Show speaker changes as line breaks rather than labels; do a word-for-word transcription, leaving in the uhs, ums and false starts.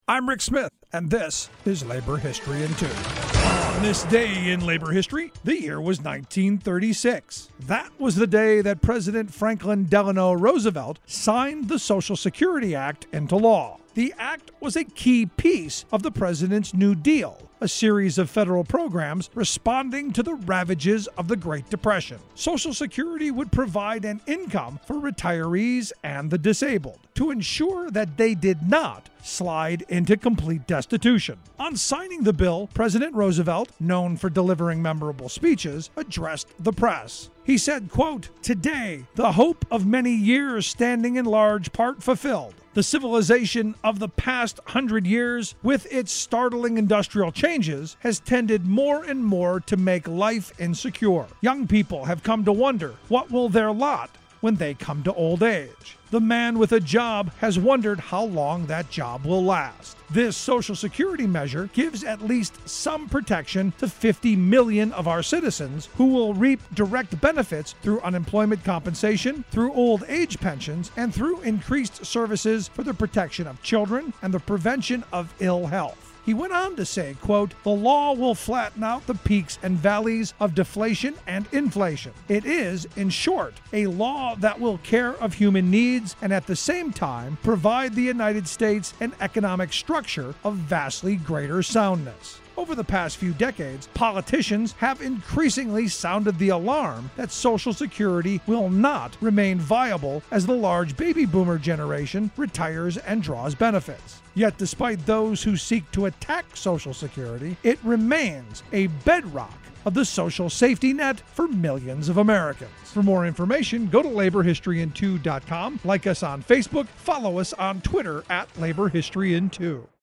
I'm Rick Smith, and this is Labor History in Two. On this day in labor history, the year was nineteen thirty-six. That was the day that President Franklin Delano Roosevelt signed the Social Security Act into law. The act was a key piece of the president's New Deal, a series of federal programs responding to the ravages of the Great Depression. Social Security would provide an income for retirees and the disabled to ensure that they did not slide into complete destitution. On signing the bill, President Roosevelt, known for delivering memorable speeches, addressed the press. He said, quote, "Today, the hope of many years standing in large part fulfilled. The civilization of the past hundred years, with its startling industrial changes, has tended more and more to make life insecure. Young people have come to wonder, what will their lot when they come to old age? The man with a job has wondered how long that job will last. This Social Security measure gives at least some protection to fifty million of our citizens who will reap direct benefits through unemployment compensation, through old age pensions, and through increased services for the protection of children and the prevention of ill health." He went on to say, quote, "The law will flatten out the peaks and valleys of deflation and inflation. It is, in short, a law that will care of human needs and at the same time provide the United States an economic structure of vastly greater soundness." Over the past few decades, politicians have increasingly sounded the alarm that Social Security will not remain viable as the large baby boomer generation retires and draws benefits. Yet despite those who seek to attack Social Security, it remains a bedrock of the social safety net for millions of Americans. For more information, go to labor history in two dot com, like us on Facebook, follow us on Twitter at Labor History in two.